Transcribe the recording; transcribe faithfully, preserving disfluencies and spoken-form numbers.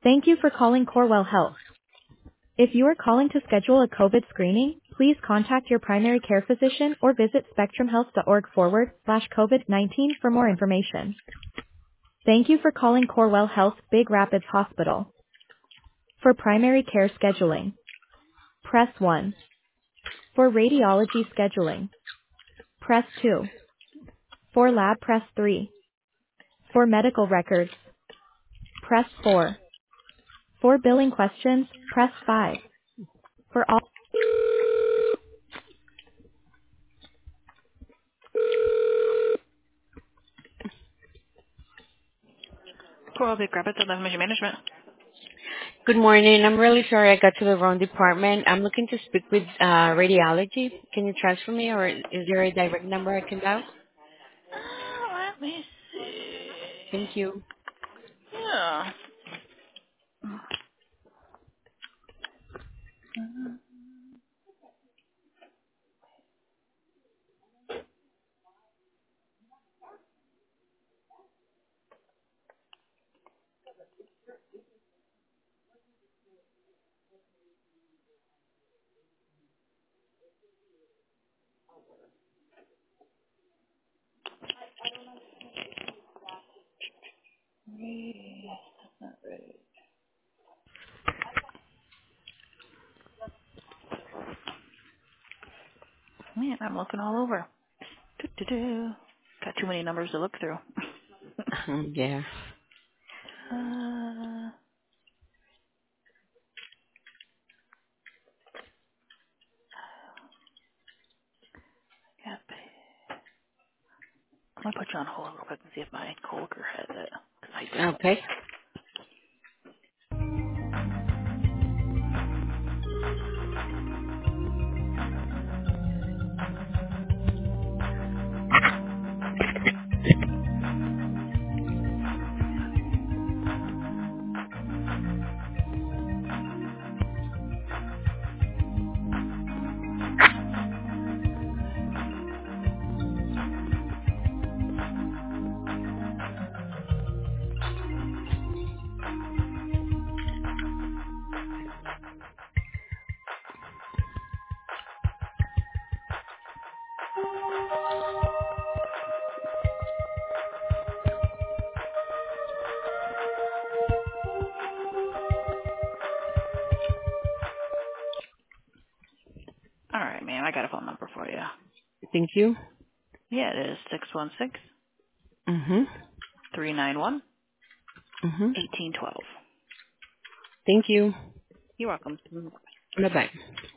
Thank you for calling Corewell Health. If you are calling to schedule a COVID screening, please contact your primary care physician or visit spectrumhealth.org forward slash COVID-19 for more information. Thank you for calling Corewell Health Big Rapids Hospital. For primary care scheduling, press one. For radiology scheduling, press two. For lab, press three. For medical records, press four. For billing questions, press five. For all Coral Big Rapids and Information Management. Good morning. I'm really sorry I got to the wrong department. I'm looking to speak with uh, radiology. Can you transfer me, or is there a direct number I can dial? Uh, let me see. Thank you. Yeah. Man, I'm looking all over. Do-do-do. Got too many numbers to look through. Yeah. uh, yep. I'm gonna put you on hold real quick and see if my coworker has it, because I don't. Okay. All right, man. I got a phone number for you. Thank you. Yeah, it is six one six Mhm. three nine one Mhm. eighteen twelve. Thank you. You're welcome. Bye bye.